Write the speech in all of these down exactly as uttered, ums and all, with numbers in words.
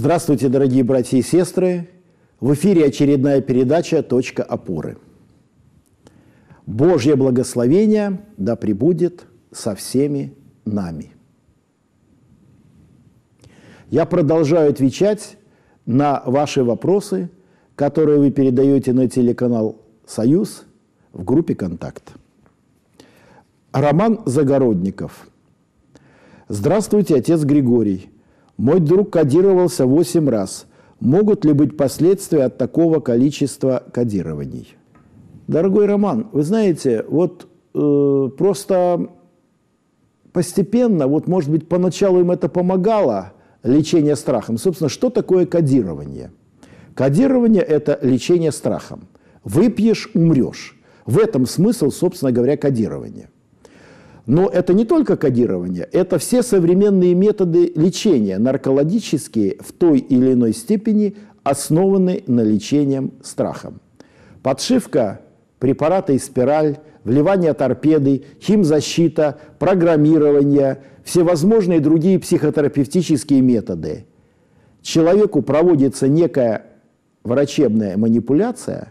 Здравствуйте, дорогие братья и сестры! В эфире очередная передача «Точка опоры». Божье благословение да пребудет со всеми нами. Я продолжаю отвечать на ваши вопросы, которые вы передаете на телеканал «Союз» в группе «Контакт». Роман Загородников. Здравствуйте, отец Григорий. Мой друг кодировался восемь раз. Могут ли быть последствия от такого количества кодирований? Дорогой Роман, вы знаете, вот э, просто постепенно, вот может быть поначалу им это помогало, лечение страхом. Собственно, что такое кодирование? Кодирование – это лечение страхом. Выпьешь – умрешь. В этом смысл, собственно говоря, кодирования. Но это не только кодирование, это все современные методы лечения, наркологические, в той или иной степени основаны на лечении страхом. Подшивка препарата и спираль, вливание торпеды, химзащита, программирование, всевозможные другие психотерапевтические методы. Человеку проводится некая врачебная манипуляция,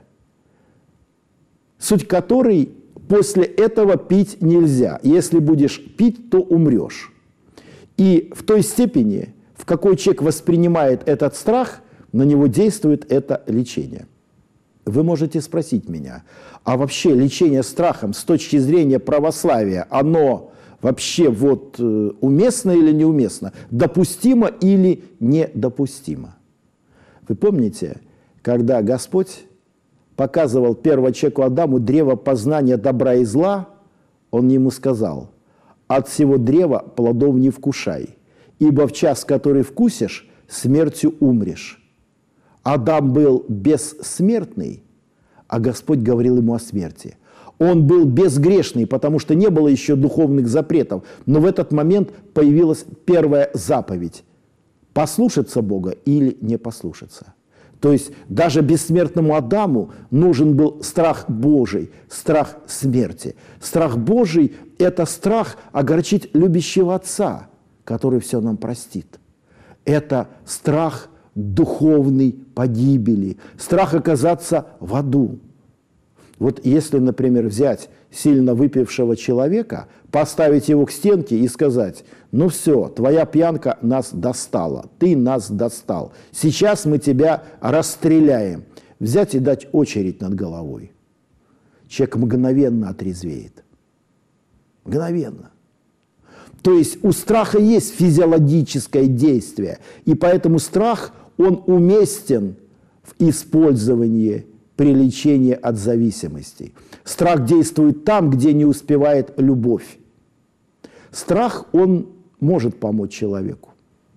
суть которой после этого пить нельзя. Если будешь пить, то умрешь. И в той степени, в какой человек воспринимает этот страх, на него действует это лечение. Вы можете спросить меня, а вообще лечение страхом с точки зрения православия, оно вообще вот уместно или неуместно? Допустимо или недопустимо? Вы помните, когда Господь показывал первому человеку Адаму древо познания добра и зла, он ему сказал: «От всего древа плодов не вкушай, ибо в час, который вкусишь, смертью умрешь». Адам был бессмертный, а Господь говорил ему о смерти. Он был безгрешный, потому что не было еще духовных запретов, но в этот момент появилась первая заповедь – послушаться Бога или не послушаться. То есть даже бессмертному Адаму нужен был страх Божий, страх смерти. Страх Божий – это страх огорчить любящего Отца, который все нам простит. Это страх духовной погибели, страх оказаться в аду. Вот если, например, взять сильно выпившего человека, поставить его к стенке и сказать: ну все, твоя пьянка нас достала, ты нас достал, сейчас мы тебя расстреляем. Взять и дать очередь над головой. Человек мгновенно отрезвеет. Мгновенно. То есть у страха есть физиологическое действие, и поэтому страх, он уместен в использовании при лечении от зависимостей. Страх действует там, где не успевает любовь. Страх, он может помочь человеку.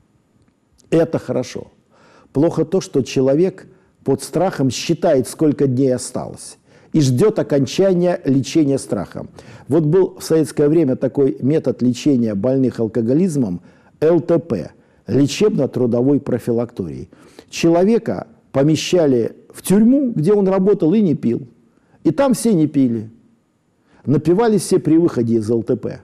Это хорошо. Плохо то, что человек под страхом считает, сколько дней осталось, и ждет окончания лечения страхом. Вот был в советское время такой метод лечения больных алкоголизмом эл тэ пэ – лечебно-трудовой профилакторий. Человека помещали в тюрьму, где он работал и не пил. И там все не пили. Напивались все при выходе из эл тэ пэ.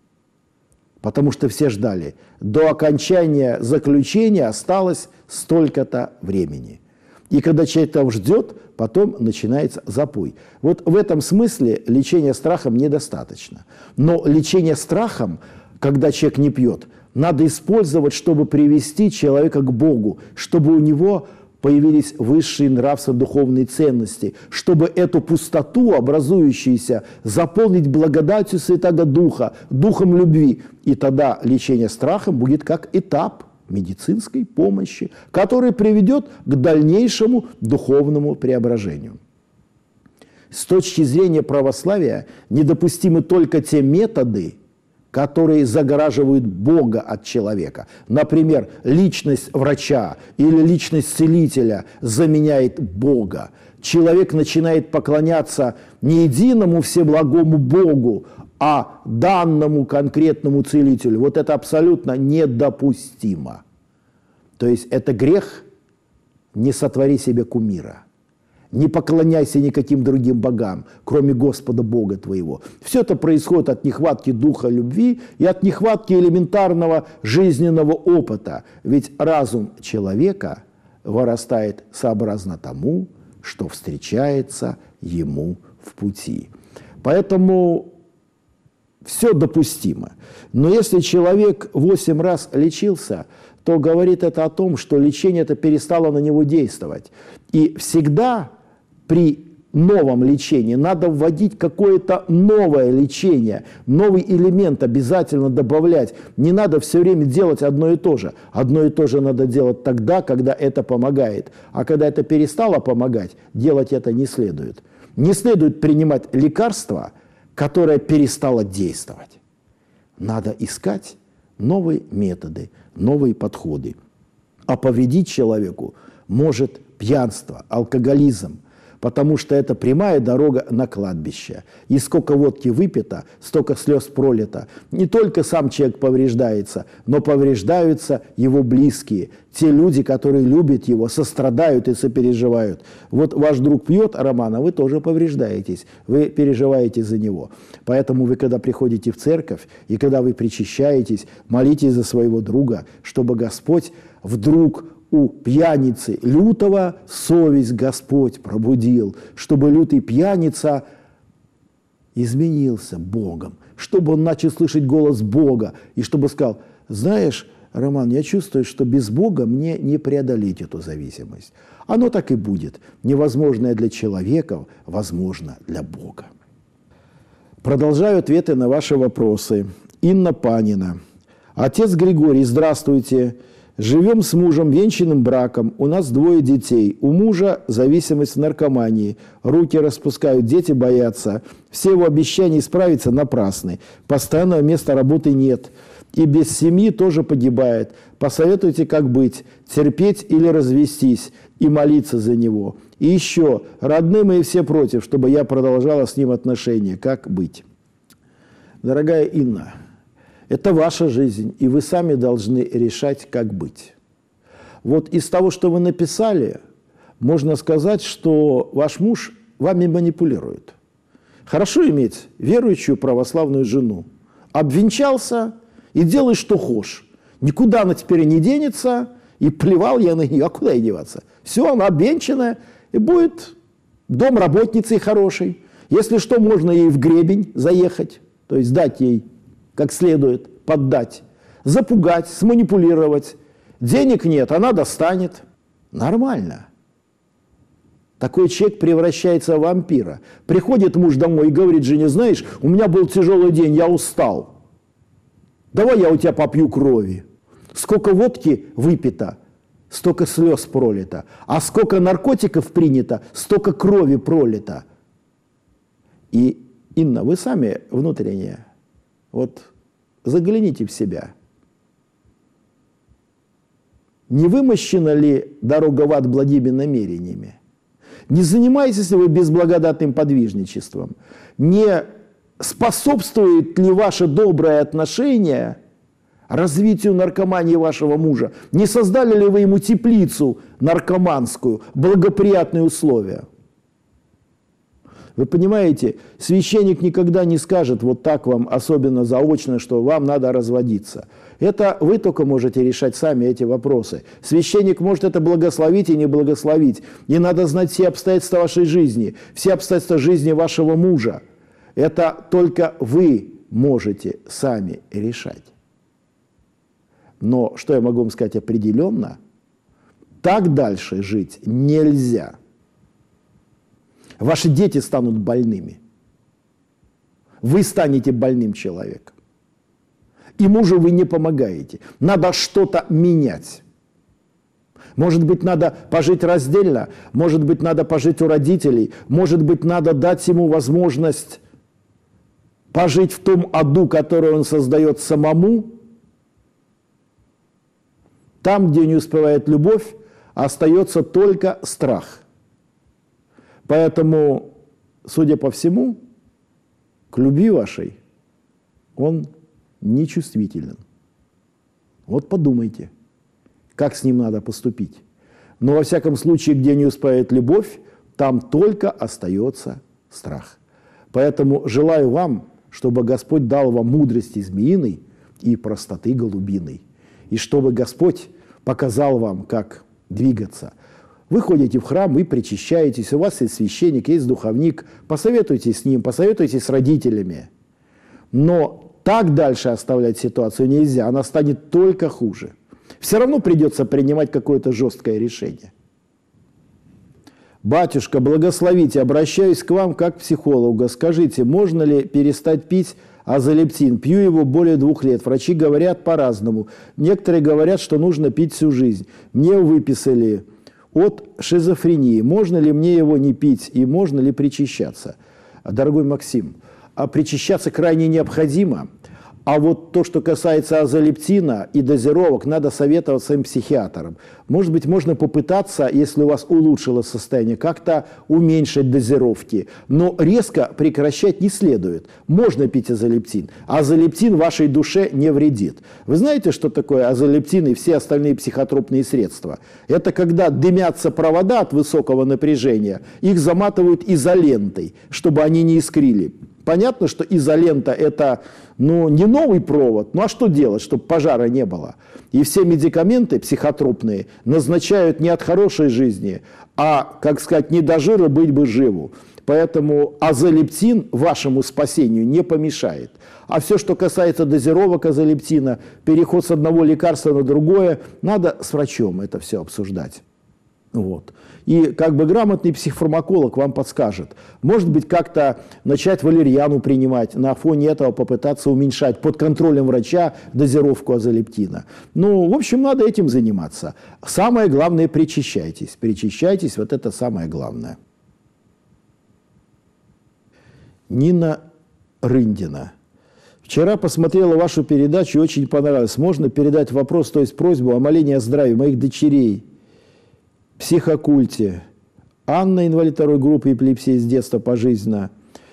Потому что все ждали. До окончания заключения осталось столько-то времени. И когда человек там ждет, потом начинается запой. Вот в этом смысле лечение страхом недостаточно. Но лечение страхом, когда человек не пьет, надо использовать, чтобы привести человека к Богу, чтобы у него появились высшие нравственно-духовные ценности, чтобы эту пустоту, образующуюся, заполнить благодатью Святаго Духа, духом любви. И тогда лечение страхом будет как этап медицинской помощи, который приведет к дальнейшему духовному преображению. С точки зрения православия недопустимы только те методы, которые загораживают Бога от человека. Например, личность врача или личность целителя заменяет Бога. Человек начинает поклоняться не единому всеблагому Богу, а данному конкретному целителю. Вот это абсолютно недопустимо. То есть это грех «не сотвори себе кумира». Не поклоняйся никаким другим богам, кроме Господа Бога твоего. Все это происходит от нехватки духа любви и от нехватки элементарного жизненного опыта. Ведь разум человека вырастает сообразно тому, что встречается ему в пути. Поэтому все допустимо. Но если человек восемь раз лечился, то говорит это о том, что лечение это перестало на него действовать. И всегда при новом лечении надо вводить какое-то новое лечение, новый элемент обязательно добавлять. Не надо все время делать одно и то же. Одно и то же надо делать тогда, когда это помогает. А когда это перестало помогать, делать это не следует. Не следует принимать лекарство, которое перестало действовать. Надо искать новые методы, новые подходы. А повредить человеку может пьянство, алкоголизм, потому что это прямая дорога на кладбище. И сколько водки выпито, столько слез пролито. Не только сам человек повреждается, но повреждаются его близкие. Те люди, которые любят его, сострадают и сопереживают. Вот ваш друг пьет, Роман, а вы тоже повреждаетесь. Вы переживаете за него. Поэтому вы, когда приходите в церковь, и когда вы причащаетесь, молитесь за своего друга, чтобы Господь вдруг у пьяницы лютого совесть Господь пробудил, чтобы лютый пьяница изменился Богом, чтобы он начал слышать голос Бога, и чтобы сказал: знаешь, Роман, я чувствую, что без Бога мне не преодолеть эту зависимость. Оно так и будет. Невозможное для человека возможно для Бога. Продолжаю ответы на ваши вопросы. Инна Панина. Отец Григорий, здравствуйте. Живем с мужем венчанным браком, у нас двое детей. У мужа зависимость в наркомании, руки распускают, дети боятся. Все его обещания исправиться напрасны. Постоянного места работы нет. И без семьи тоже погибает. Посоветуйте, как быть, терпеть или развестись и молиться за него. И еще, родные мои все против, чтобы я продолжала с ним отношения. Как быть? Дорогая Инна, это ваша жизнь, и вы сами должны решать, как быть. Вот из того, что вы написали, можно сказать, что ваш муж вами манипулирует. Хорошо иметь верующую православную жену. Обвенчался и делай, что хочешь. Никуда она теперь не денется, и плевал я на нее, а куда ей деваться? Все, она обвенчанная, и будет домработницей хорошей. Если что, можно ей в гребень заехать, то есть дать ей как следует, поддать, запугать, сманипулировать. Денег нет, она достанет. Нормально. Такой человек превращается в вампира. Приходит муж домой и говорит жене: знаешь, у меня был тяжелый день, я устал. Давай я у тебя попью крови. Сколько водки выпито, столько слез пролито. А сколько наркотиков принято, столько крови пролито. И, Инна, вы сами внутренне, вот загляните в себя. Не вымощена ли дорога в ад благими намерениями? Не занимаетесь ли вы безблагодатным подвижничеством? Не способствует ли ваше доброе отношение развитию наркомании вашего мужа? Не создали ли вы ему теплицу наркоманскую, благоприятные условия? Вы понимаете, священник никогда не скажет вот так вам, особенно заочно, что вам надо разводиться. Это вы только можете решать сами эти вопросы. Священник может это благословить и не благословить. Не надо знать все обстоятельства вашей жизни, все обстоятельства жизни вашего мужа. Это только вы можете сами решать. Но что я могу вам сказать определенно? Так дальше жить нельзя. Ваши дети станут больными. Вы станете больным человеком. И мужу вы не помогаете. Надо что-то менять. Может быть, надо пожить раздельно, может быть, надо пожить у родителей, может быть, надо дать ему возможность пожить в том аду, который он создает самому. Там, где не успевает любовь, остается только страх. Поэтому, судя по всему, к любви вашей он нечувствителен. Вот подумайте, как с ним надо поступить. Но во всяком случае, где не успевает любовь, там только остается страх. Поэтому желаю вам, чтобы Господь дал вам мудрости змеиной и простоты голубиной. И чтобы Господь показал вам, как двигаться. Вы ходите в храм, вы причащаетесь, у вас есть священник, есть духовник, посоветуйтесь с ним, посоветуйтесь с родителями. Но так дальше оставлять ситуацию нельзя, она станет только хуже. Все равно придется принимать какое-то жесткое решение. Батюшка, благословите, обращаюсь к вам как к психологу. Скажите, можно ли перестать пить азолептин? Пью его более двух лет. Врачи говорят по-разному. Некоторые говорят, что нужно пить всю жизнь. Мне выписали от шизофрении. Можно ли мне его не пить и можно ли причащаться? Дорогой Максим, а причащаться крайне необходимо. А вот то, что касается азолептина и дозировок, надо советовать своим психиатрам. Может быть, можно попытаться, если у вас улучшилось состояние, как-то уменьшить дозировки. Но резко прекращать не следует. Можно пить азолептин. Азолептин вашей душе не вредит. Вы знаете, что такое азолептин и все остальные психотропные средства? Это когда дымятся провода от высокого напряжения, их заматывают изолентой, чтобы они не искрили. Понятно, что изолента – это ну, не новый провод, ну а что делать, чтобы пожара не было? И все медикаменты психотропные назначают не от хорошей жизни, а, как сказать, не до жира быть бы живу. Поэтому азолептин вашему спасению не помешает. А все, что касается дозировок азолептина, переход с одного лекарства на другое, надо с врачом это все обсуждать. Вот. И как бы грамотный психофармаколог вам подскажет. Может быть, как-то начать валерьяну принимать, на фоне этого попытаться уменьшать под контролем врача дозировку азолептина. Ну, в общем, надо этим заниматься. Самое главное – причащайтесь. Причащайтесь, вот это самое главное. Нина Рындина. Вчера посмотрела вашу передачу и очень понравилось. Можно передать вопрос, то есть просьбу о молении о здравии моих дочерей? Психокульте. Анна, инвалид второй группы, эпилепсия с детства пожизненно.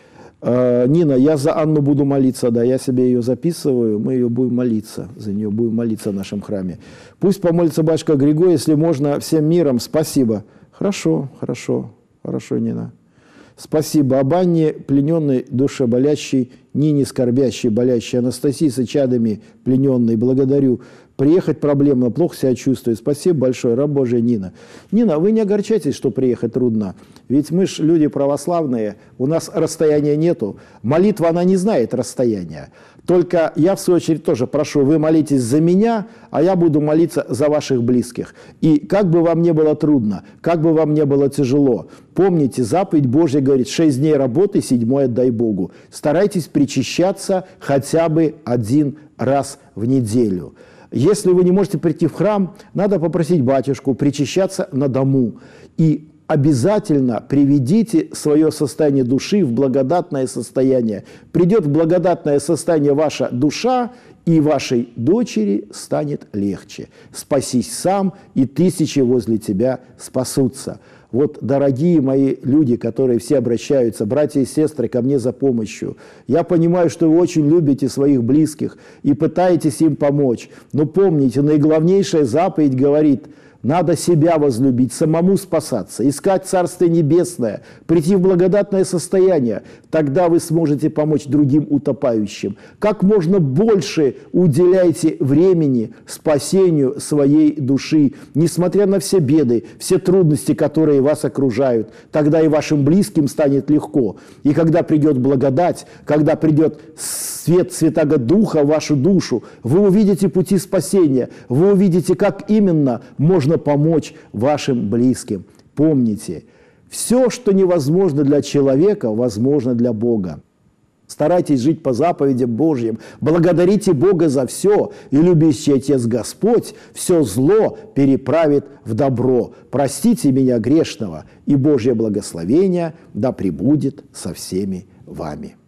Э, Нина, я за Анну буду молиться, да, я себе ее записываю, мы ее будем молиться, за нее будем молиться в нашем храме. Пусть помолится батюшка Григорий, если можно, всем миром, спасибо. Хорошо, хорошо, хорошо, Нина. Спасибо. Об Анне, плененной душе болящей, Нине, скорбящей, болящей, Анастасии с чадами плененной, благодарю. Приехать проблемно, плохо себя чувствую. Спасибо большое, раб Божий Нина. Нина, вы не огорчайтесь, что приехать трудно. Ведь мы ж люди православные, у нас расстояния нету. Молитва, она не знает расстояния. Только я, в свою очередь, тоже прошу, вы молитесь за меня, а я буду молиться за ваших близких. И как бы вам не было трудно, как бы вам не было тяжело, помните, заповедь Божья говорит, шесть дней работы, седьмой отдай Богу. Старайтесь причащаться хотя бы один раз в неделю. Если вы не можете прийти в храм, надо попросить батюшку причащаться на дому. И обязательно приведите свое состояние души в благодатное состояние. Придет в благодатное состояние ваша душа, и вашей дочери станет легче. Спасись сам, и тысячи возле тебя спасутся. Вот, дорогие мои люди, которые все обращаются, братья и сестры, ко мне за помощью, я понимаю, что вы очень любите своих близких и пытаетесь им помочь. Но помните, наиглавнейшая заповедь говорит, надо себя возлюбить, самому спасаться, искать Царствие Небесное, прийти в благодатное состояние. Тогда вы сможете помочь другим утопающим. Как можно больше уделяйте времени спасению своей души, несмотря на все беды, все трудности, которые вас окружают. Тогда и вашим близким станет легко. И когда придет благодать, когда придет свет Святаго Духа в вашу душу, вы увидите пути спасения, вы увидите, как именно можно помочь вашим близким. Помните, все, что невозможно для человека, возможно для Бога. Старайтесь жить по заповедям Божьим, благодарите Бога за все, и любящий Отец Господь все зло переправит в добро. Простите меня грешного, и Божье благословение да пребудет со всеми вами.